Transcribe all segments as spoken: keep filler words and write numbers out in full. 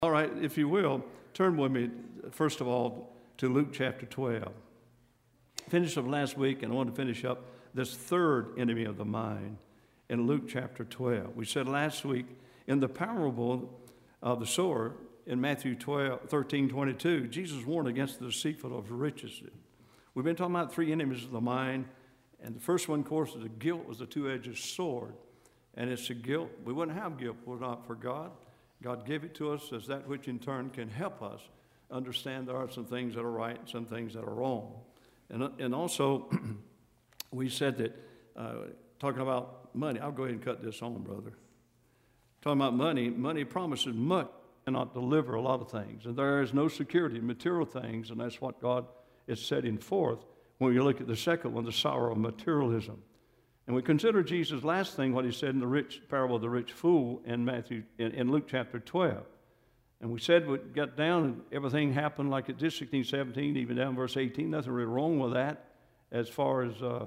All right, if you will, turn with me, first of all, to Luke chapter twelve. Finished up last week, and I want to finish up this third enemy of the mind in Luke chapter twelve. We said last week in the parable of the sower in Matthew twelve, thirteen, twenty-two, Jesus warned against the deceitful of riches. We've been talking about three enemies of the mind, and the first one, of course, is the guilt was the two-edged sword. And it's a guilt. We wouldn't have guilt were it not for God. God gave it to us as that which in turn can help us understand there are some things that are right and some things that are wrong. And, and also, we said that, uh, talking about money, I'll go ahead and cut this on, brother. Talking about money, money promises much, cannot deliver a lot of things. And there is no security in material things, and that's what God is setting forth when you look at the second one, the sorrow of materialism. And we consider Jesus' last thing, what he said in the rich parable of the rich fool in Matthew, in, in Luke chapter twelve. And we said we got down and everything happened like it did, sixteen, seventeen, even down verse eighteen. Nothing really wrong with that as far as uh,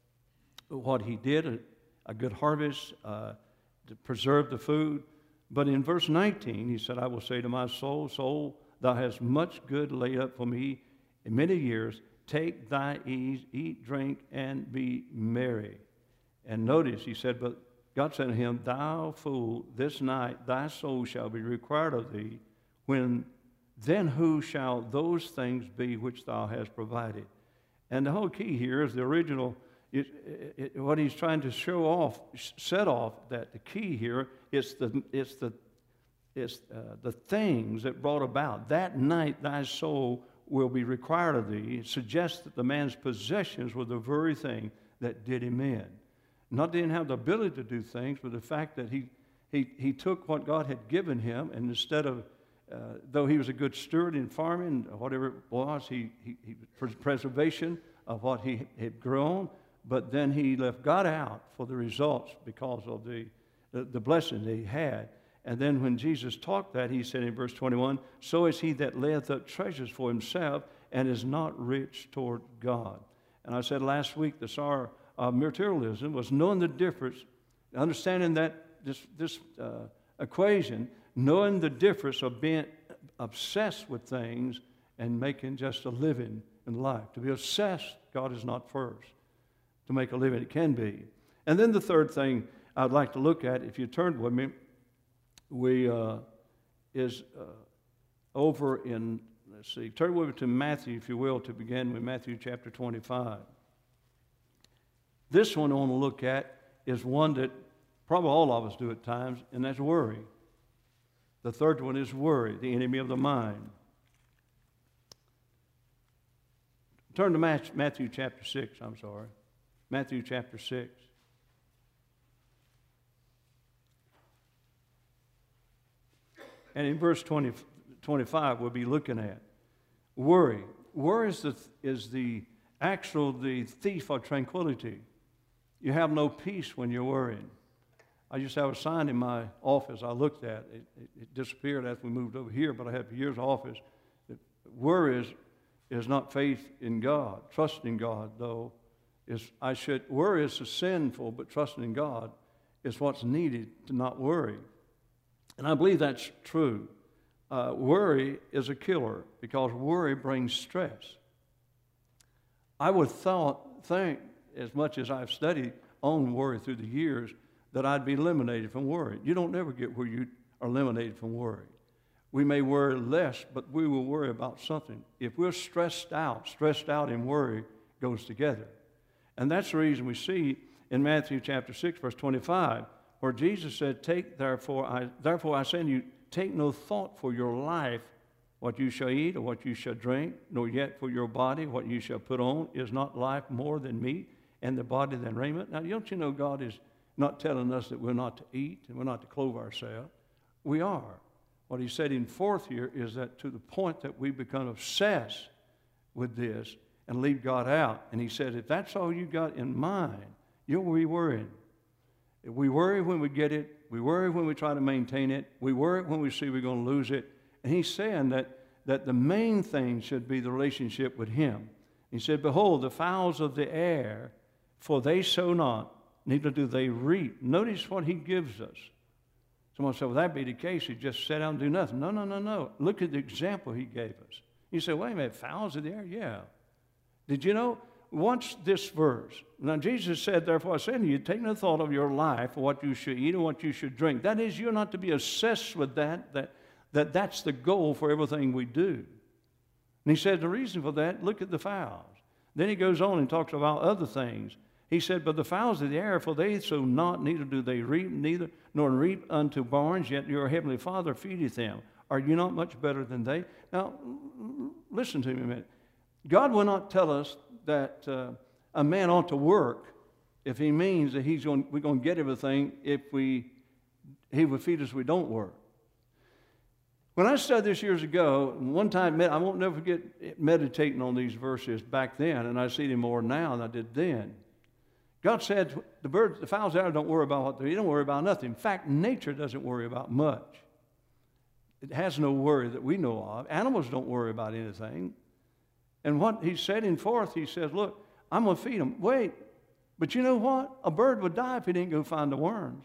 what he did, a, a good harvest, uh, to preserve the food. But in verse nineteen, he said, I will say to my soul, soul, thou hast much good laid up for me in many years. Take thy ease, eat, drink, and be merry. And notice, he said, but God said to him, thou fool, this night thy soul shall be required of thee. When then who shall those things be which thou hast provided? And the whole key here is the original, it, it, it, what he's trying to show off, set off, that the key here is the, it's the, it's, uh, the things that brought about. That night thy soul will be required of thee. It suggests that the man's possessions were the very thing that did him in. Not didn't have the ability to do things, but the fact that he, he, he took what God had given him, and instead of, uh, though he was a good steward in farming, whatever it was, he, he, he preservation of what he had grown, but then he left God out for the results because of the, the, the blessing that he had. And then when Jesus taught that, he said in verse twenty-one, so is he that layeth up treasures for himself and is not rich toward God. And I said last week, the sorrow of materialism was knowing the difference, understanding that this, this uh, equation, knowing the difference of being obsessed with things and making just a living in life. To be obsessed, God is not first. To make a living, it can be. And then the third thing I'd like to look at, if you turned with me, we uh, is uh, over in, let's see, turn with me to Matthew, if you will, to begin with Matthew chapter twenty-five. This one I want to look at is one that probably all of us do at times, and that's worry. The third one is worry, the enemy of the mind. Turn to Matthew chapter six, I'm sorry. Matthew chapter six. And in verse twenty, twenty-five, we'll be looking at worry. Worry is the, is the actual, the thief of tranquility. You have no peace when you're worrying. I used to have a sign in my office I looked at. It, it, it disappeared as we moved over here, but I had for years office. That worry is, is not faith in God. Trust in God, though, is I should worry is sinful, but trusting in God is what's needed to not worry. And I believe that's true. Uh, worry is a killer because worry brings stress. I would thought, think, as much as I've studied on worry through the years, that I'd be eliminated from worry. You don't never get where you are eliminated from worry. We may worry less, but we will worry about something. If we're stressed out, stressed out and worry goes together. And that's the reason we see in Matthew chapter six, verse twenty-five, where Jesus said, "Take therefore I therefore I say unto you, take no thought for your life, what you shall eat or what you shall drink, nor yet for your body what you shall put on. Is not life more than meat, and the body than raiment?" Now, don't you know God is not telling us that we're not to eat and we're not to clothe ourselves? We are. What he's setting forth here is that to the point that we become obsessed with this and leave God out. And he said, if that's all you got in mind, you'll be worrying. If we worry when we get it, we worry when we try to maintain it, we worry when we see we're going to lose it. And he's saying that, that the main thing should be the relationship with him. He said, behold, the fowls of the air, for they sow not, neither do they reap. Notice what he gives us. Someone said, well, that'd be the case. He'd just sit down and do nothing. No, no, no, no. Look at the example he gave us. You say, wait a minute, fowls of the air? Yeah. Did you know? Watch this verse. Now, Jesus said, therefore I say to you, take no thought of your life, what you should eat or what you should drink. That is, you're not to be obsessed with that, that, that that's the goal for everything we do. And he said, the reason for that, look at the fowls. Then he goes on and talks about other things. He said, but the fowls of the air, for they sow not, neither do they reap, neither nor reap unto barns, yet your heavenly Father feedeth them. Are you not much better than they? Now, listen to me a minute. God will not tell us that uh, a man ought to work if he means that he's going, we're going to get everything if we, he will feed us if we don't work. When I studied this years ago, one time, I won't never forget meditating on these verses back then, and I see them more now than I did then. God said, the birds, the fowls out there don't worry about what they eat. They don't worry about nothing. In fact, nature doesn't worry about much. It has no worry that we know of. Animals don't worry about anything. And what he's setting forth, he says, look, I'm going to feed them. Wait, but you know what? A bird would die if he didn't go find the worms.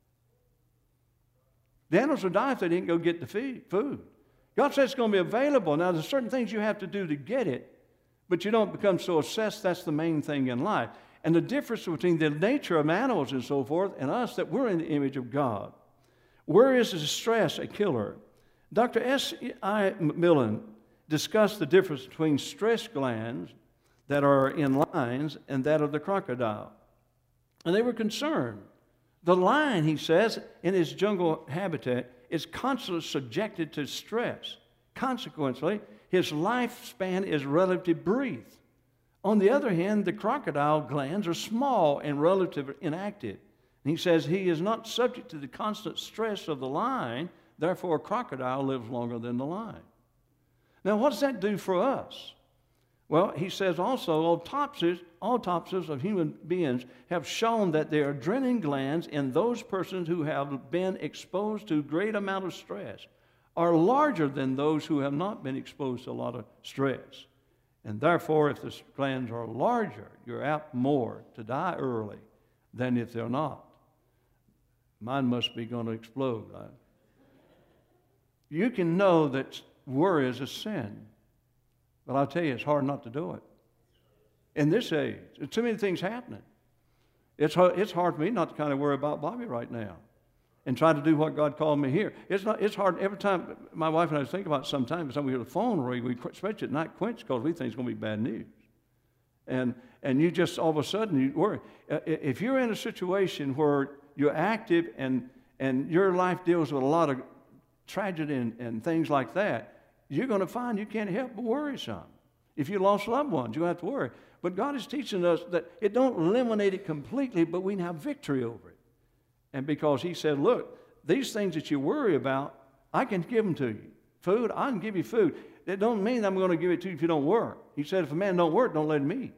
The animals would die if they didn't go get the feed, food. God says it's going to be available. Now, there's certain things you have to do to get it, but you don't become so obsessed. That's the main thing in life. And the difference between the nature of animals and so forth and us, that we're in the image of God. Where is the stress a killer? Doctor S I Millen discussed the difference between stress glands that are in lions and that of the crocodile. And they were concerned. The lion, he says, in his jungle habitat is constantly subjected to stress. Consequently, his lifespan is relatively brief. On the other hand, the crocodile glands are small and relatively inactive. And he says he is not subject to the constant stress of the lion, therefore a crocodile lives longer than the lion. Now, what does that do for us? Well, he says also autopsies, autopsies of human beings have shown that the adrenaline glands in those persons who have been exposed to a great amount of stress are larger than those who have not been exposed to a lot of stress. And therefore, if the glands are larger, you're apt more to die early than if they're not. Mine must be going to explode, right? You can know that worry is a sin. But I'll tell you, it's hard not to do it. In this age, there's too many things happening. It's hard, it's hard for me not to kind of worry about Bobby right now and try to do what God called me here. It's not. It's hard every time my wife and I think about it sometimes. Every time we hear the phone ring, we especially at night quench because we think it's going to be bad news. And, and you just all of a sudden you worry. If you're in a situation where you're active and, and your life deals with a lot of tragedy and, and things like that, you're going to find you can't help but worry some. If you lost loved ones, you have to worry. But God is teaching us that it don't eliminate it completely, but we can have victory over it. And because he said, look, these things that you worry about, I can give them to you. Food, I can give you food. It don't mean I'm going to give it to you if you don't work. He said, if a man don't work, don't let him eat.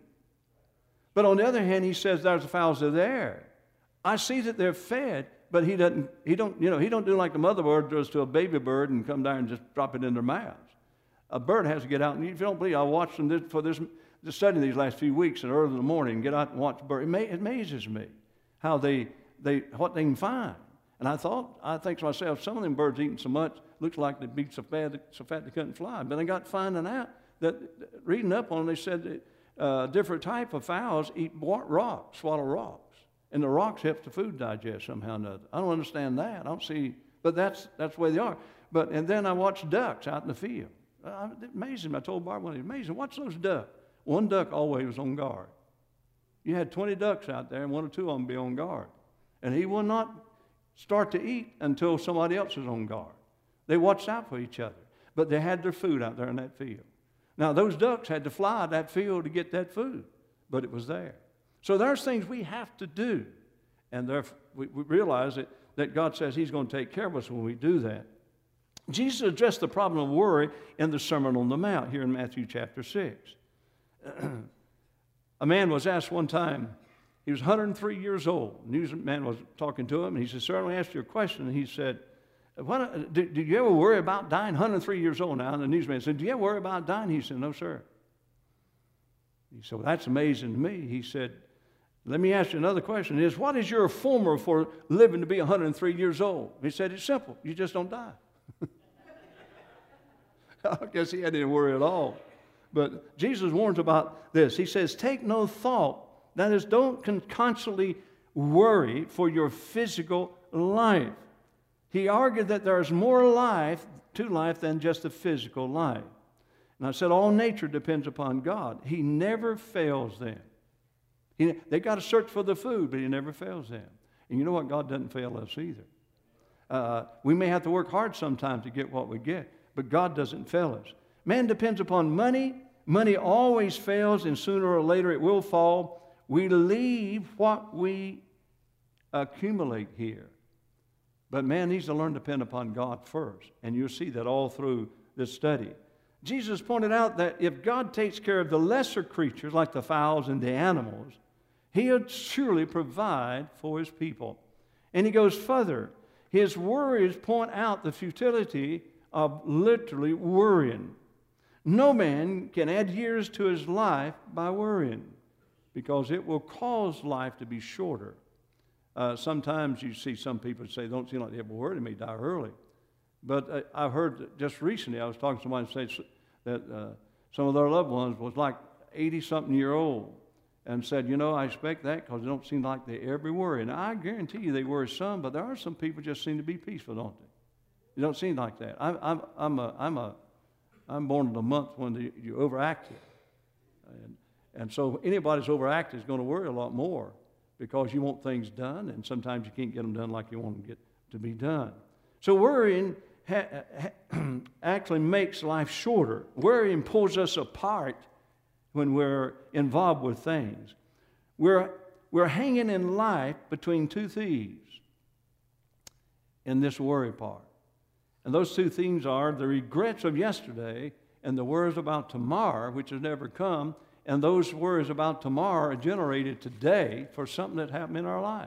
But on the other hand, he says, there's the fowls of the air. I see that they're fed, but he doesn't, he don't, you know, he don't do like the mother bird does to a baby bird and come down and just drop it in their mouths. A bird has to get out, and if you don't believe, I watched them this, for this, this study these last few weeks, and early in the morning, get out and watch birds. It, ma- it amazes me how they, they, what they can find. And I thought, I think to myself, some of them birds eating so much, looks like they'd be so fat, so fat they couldn't fly. But I got finding out that, reading up on them, they said that uh, different type of fowls eat rocks, swallow rocks. And the rocks help the food digest somehow or another. I don't understand that. I don't see, but that's, that's the way they are. But, and then I watched ducks out in the field. Uh, amazing. I told Barbara one day, amazing. Watch those ducks. One duck always was on guard. You had twenty ducks out there, and one or two of them be on guard. And he will not start to eat until somebody else is on guard. They watched out for each other. But they had their food out there in that field. Now, those ducks had to fly that field to get that food, but it was there. So there's things we have to do. And there, we, we realize that, that God says he's going to take care of us when we do that. Jesus addressed the problem of worry in the Sermon on the Mount here in Matthew chapter six. A man was asked one time, he was one hundred three years old. A newsman was talking to him, and he said, sir, let me ask you a question. And he said, what, did, did you ever worry about dying? one hundred three years old now. And the newsman said, do you ever worry about dying? He said, no, sir. He said, well, that's amazing to me. He said, Let me ask you another question is, what is your formula for living to be one hundred three years old? He said, it's simple. You just don't die. I guess he hadn't any worry at all. But Jesus warns about this. He says, take no thought. That is, don't con- constantly worry for your physical life. He argued that there is more life to life than just a physical life. And I said, all nature depends upon God. He never fails them. He, they got to search for the food, but he never fails them. And you know what? God doesn't fail us either. Uh, we may have to work hard sometimes to get what we get, but God doesn't fail us. Man depends upon money. Money always fails, and sooner or later it will fall. We leave what we accumulate here. But man needs to learn to depend upon God first. And you'll see that all through this study. Jesus pointed out that if God takes care of the lesser creatures like the fowls and the animals, He'll surely provide for His people. And He goes further. His worries point out the futility of literally worrying. No man can add years to his life by worrying, because it will cause life to be shorter. Uh, sometimes you see some people say, don't seem like they ever worry, they may die early. But uh, I've heard that just recently, I was talking to somebody who said that uh, some of their loved ones was like eighty-something year old, and said, you know, I expect that because it don't seem like they ever worry. And I guarantee you they worry some, but there are some people just seem to be peaceful, don't they? It don't seem like that. I, I'm, I'm, a, I'm, a, I'm born in a month when the, you're overactive. And, and so anybody that's overactive is going to worry a lot more, because you want things done, and sometimes you can't get them done like you want them to get to be done. So worrying ha, ha, actually makes life shorter. Worrying pulls us apart when we're involved with things. We're, we're hanging in life between two thieves in this worry part. And those two things are the regrets of yesterday and the worries about tomorrow, which has never come. And those worries about tomorrow are generated today for something that happened in our lives.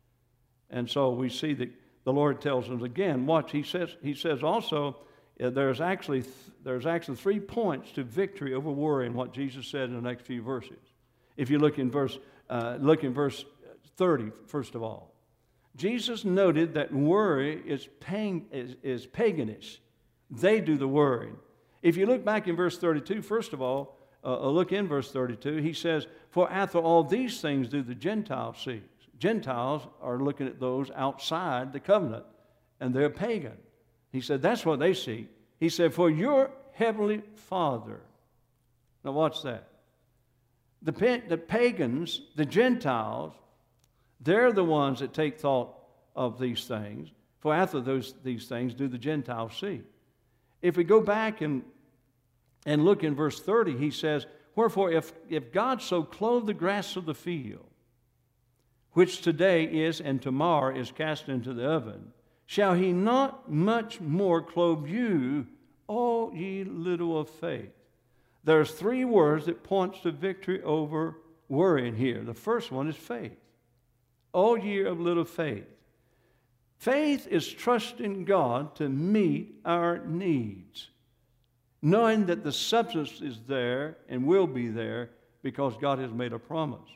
And so we see that the Lord tells us again, watch, he says, he says also, uh, there's, actually th- there's actually three points to victory over worry in what Jesus said in the next few verses. If you look in verse, uh, look in verse thirty, first of all. Jesus noted that worry is, pang, is, is paganish. They do the worrying. If you look back in verse thirty-two, first of all, Uh, look in verse thirty-two. He says, for after all these things do the Gentiles seek. Gentiles are looking at those outside the covenant, and they're pagan. He said, that's what they seek. He said, for your heavenly Father. Now watch that. The, the pagans, the Gentiles, they're the ones that take thought of these things. For after those these things do the Gentiles seek. If we go back and And look in verse thirty, he says, wherefore, if, if God so clothe the grass of the field, which today is and tomorrow is cast into the oven, shall He not much more clothe you, O ye little of faith? There's three words that points to victory over worrying here. The first one is faith. O ye of little faith. Faith is trusting God to meet our needs, knowing that the substance is there and will be there because God has made a promise.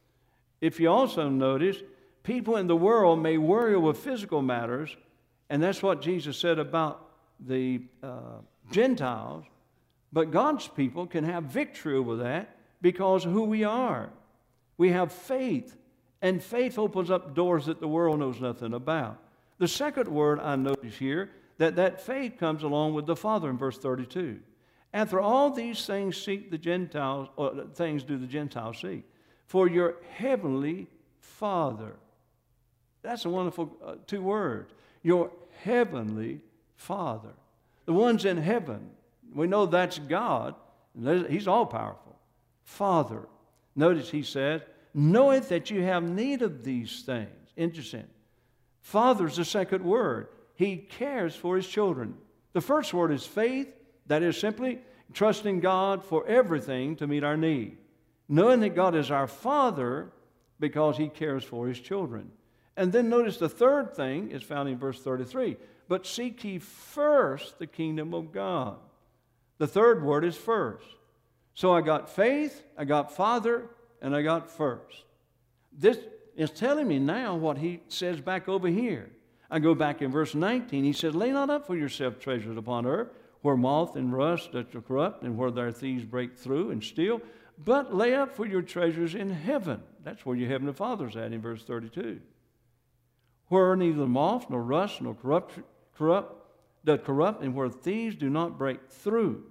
If you also notice, people in the world may worry over physical matters, and that's what Jesus said about the uh, Gentiles, but God's people can have victory over that because of who we are. We have faith, and faith opens up doors that the world knows nothing about. The second word I notice here, that that faith comes along with the Father in verse thirty-two. After all these things seek the Gentiles, or things do the Gentiles seek, for your heavenly Father. That's a wonderful uh, two words. Your heavenly Father. The ones in heaven, we know that's God. He's all powerful. Father. Notice he says, knoweth that you have need of these things. Interesting. Father's the second word. He cares for His children. The first word is faith. That is simply trusting God for everything to meet our need. Knowing that God is our Father because He cares for His children. And then notice the third thing is found in verse thirty-three. But seek ye first the kingdom of God. The third word is first. So I got faith, I got Father, and I got first. This is telling me now what he says back over here. I go back in verse nineteen. He says, lay not up for yourself treasures upon earth, where moth and rust doth corrupt, and where their thieves break through and steal. But lay up for your treasures in heaven. That's where your heavenly Father's at in verse thirty-two. Where neither moth nor rust nor corrupt, corrupt doth corrupt, and where thieves do not break through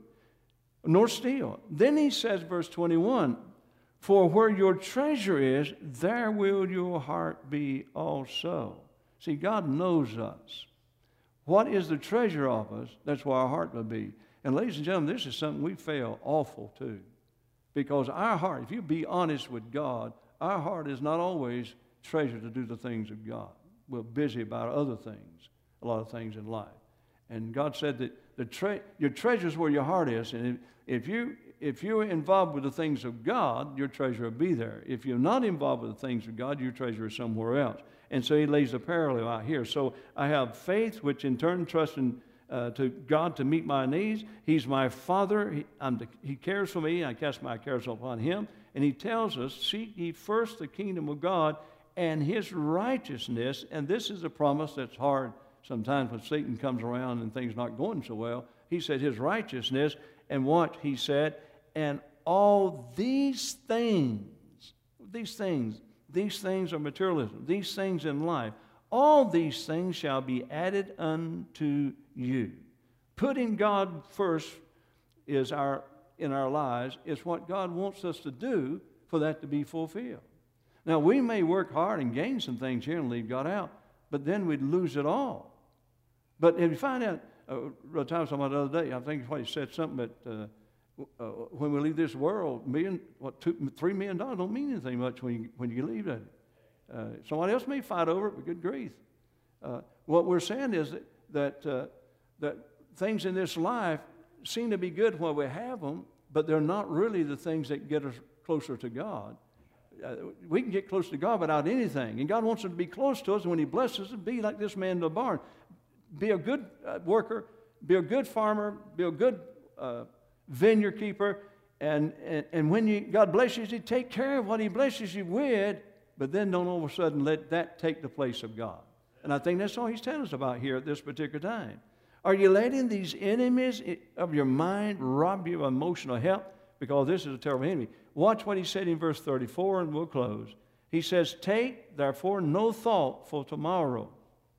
nor steal. Then he says, verse twenty-one, for where your treasure is, there will your heart be also. See, God knows us. What is the treasure of us? That's where our heart will be. And ladies and gentlemen, this is something we fail awful to. Because our heart, if you be honest with God, our heart is not always treasured to do the things of God. We're busy about other things, a lot of things in life. And God said that the tre- your treasure is where your heart is. And if, if, you, if you're involved with the things of God, your treasure will be there. If you're not involved with the things of God, your treasure is somewhere else. And so he lays a parallel out here. So I have faith, which in turn trusts in Uh, to God to meet my needs. He's my Father. He, I'm the, he cares for me. I cast my cares upon Him. And He tells us, seek ye first the kingdom of God and His righteousness. And this is a promise that's hard sometimes when Satan comes around and things not going so well. He said His righteousness, and what He said, and all these things, these things, these things are materialism, these things in life, all these things shall be added unto you. Putting God first is our in our lives is what God wants us to do for that to be fulfilled. Now, we may work hard and gain some things here and leave God out, but then we'd lose it all. But if you find out, uh, I was talking about the other day, I think what he said something that uh, uh, when we leave this world, million, what, two, three million dollars don't mean anything much when you, when you leave it. Uh, somebody else may fight over it, but good grief. Uh, what we're saying is that that, uh, that things in this life seem to be good while we have them, but they're not really the things that get us closer to God. Uh, we can get close to God without anything, and God wants us to be close to us, and when He blesses us, be like this man in the barn. Be a good uh, worker, be a good farmer, be a good uh, vineyard keeper, and, and, and when you, God blesses you, take care of what He blesses you with, but then don't all of a sudden let that take the place of God. And I think that's all He's telling us about here at this particular time. Are you letting these enemies of your mind rob you of emotional health? Because this is a terrible enemy. Watch what He said in verse thirty-four, and we'll close. He says, take, therefore, no thought for tomorrow.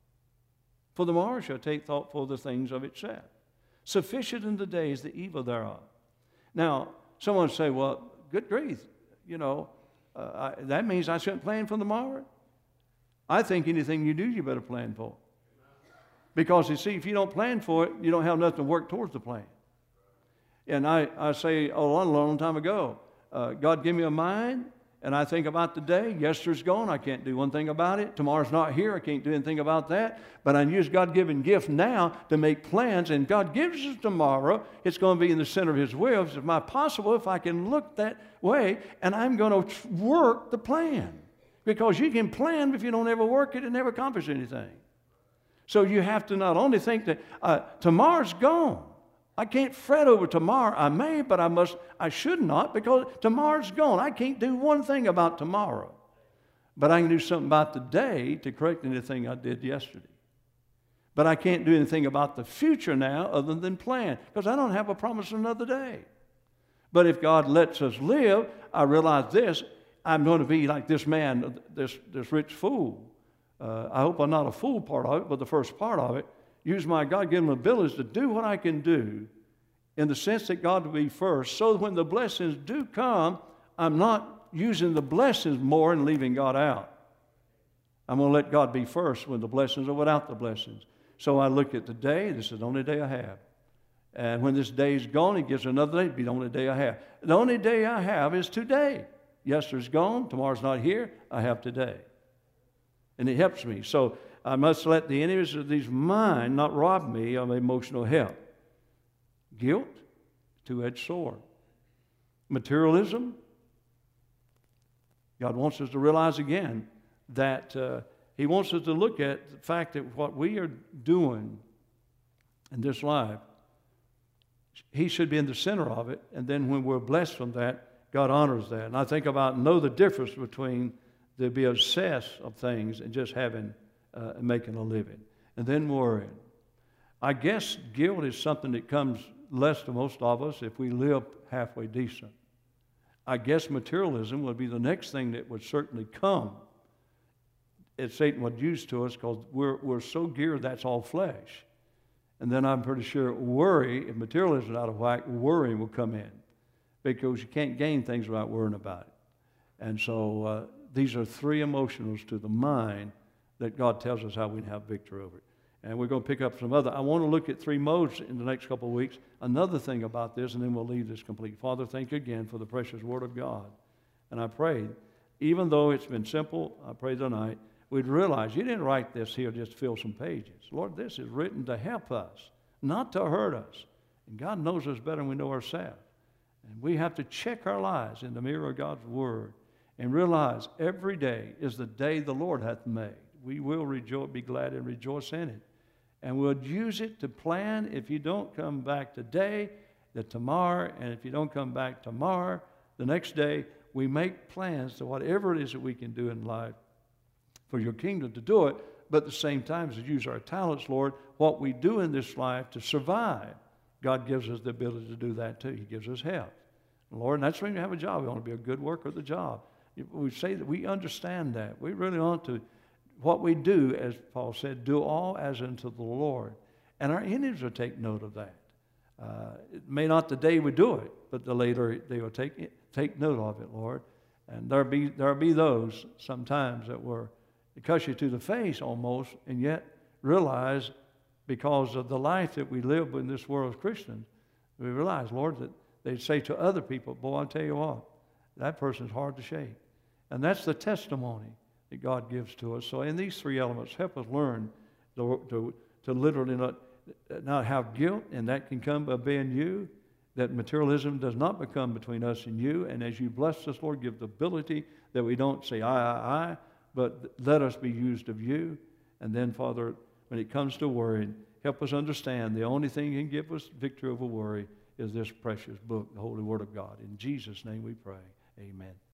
For the morrow shall take thought for the things of itself. Sufficient in the day is the evil thereof. Now, someone say, well, good grief, you know, Uh, I, that means I shouldn't plan for tomorrow. I think anything you do, you better plan for. Because, you see, if you don't plan for it, you don't have nothing to work towards the plan. And I, I say a long, long time ago, uh, God give me a mind, and I think about the day. Yesterday's gone. I can't do one thing about it. Tomorrow's not here. I can't do anything about that. But I use God-given gift now to make plans, and God gives us tomorrow. It's going to be in the center of His will. It's my possible if I can look that way, and I'm going to work the plan. Because you can plan, but if you don't ever work it, it never accomplish anything. So you have to not only think that uh, tomorrow's gone. I can't fret over tomorrow. I may, but I must. I should not, because tomorrow's gone. I can't do one thing about tomorrow. But I can do something about today to correct anything I did yesterday. But I can't do anything about the future now other than plan, because I don't have a promise of another day. But if God lets us live, I realize this, I'm going to be like this man, this, this rich fool. Uh, I hope I'm not a fool part of it, but the first part of it, use my God-given abilities to do what I can do in the sense that God will be first, so that when the blessings do come, I'm not using the blessings more and leaving God out. I'm going to let God be first when the blessings are without the blessings. So I look at the day, this is the only day I have. And when this day is gone, He gives another day, it'll be the only day I have. The only day I have is today. Yesterday's gone, tomorrow's not here, I have today. And it helps me. So I must let the enemies of these mine not rob me of emotional health. Guilt, two-edged sword. Materialism. God wants us to realize again that uh, He wants us to look at the fact that what we are doing in this life, He should be in the center of it, and then when we're blessed from that, God honors that. And I think about, know the difference between to be obsessed of things and just having, uh, making a living. And then worrying. I guess guilt is something that comes less to most of us if we live halfway decent. I guess materialism would be the next thing that would certainly come. As Satan would use to us, because we're, we're so geared that's all flesh. And then I'm pretty sure worry, if materialism is out of whack, worrying will come in. Because you can't gain things without worrying about it. And so uh, these are three emotionals to the mind that God tells us how we have victory over it. And we're going to pick up some other. I want to look at three modes in the next couple of weeks. Another thing about this, and then we'll leave this complete. Father, thank you again for the precious Word of God. And I pray, even though it's been simple, I pray tonight, we'd realize you didn't write this here just to fill some pages. Lord, this is written to help us, not to hurt us. And God knows us better than we know ourselves. And we have to check our lives in the mirror of God's Word and realize every day is the day the Lord hath made. We will rejoice, be glad and rejoice in it. And we'll use it to plan. If you don't come back today, that tomorrow, and if you don't come back tomorrow, the next day, we make plans to whatever it is that we can do in life for your kingdom to do it, but at the same time, as we use our talents, Lord, what we do in this life to survive, God gives us the ability to do that too. He gives us help. Lord, and that's when you have a job. We want to be a good worker at the job. We say that we understand that. We really want to. What we do, as Paul said, do all as unto the Lord. And our enemies will take note of that. Uh, it may not the day we do it, but the later they will take it, take note of it, Lord. And there'll be, there'll be those sometimes that were, it cuts you to the face almost, and yet realize because of the life that we live in this world as Christians, we realize, Lord, that they'd say to other people, boy, I'll tell you what, that person's hard to shake. And that's the testimony that God gives to us. So in these three elements, help us learn to, to, to literally not, not have guilt, and that can come by being you, that materialism does not become between us and you. And as you bless us, Lord, give the ability that we don't say I, I, I, but let us be used of you. And then, Father, when it comes to worrying, help us understand the only thing that can give us victory over worry is this precious book, the Holy Word of God. In Jesus' name we pray. Amen.